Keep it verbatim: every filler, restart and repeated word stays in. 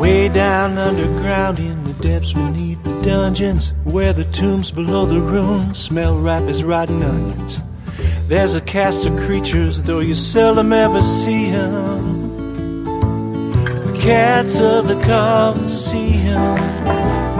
Way down underground in the depths beneath the dungeons, where the tombs below the ruins smell ripe as rotten onions. There's a cast of creatures, though you seldom ever see them. The cats of the Colosseum.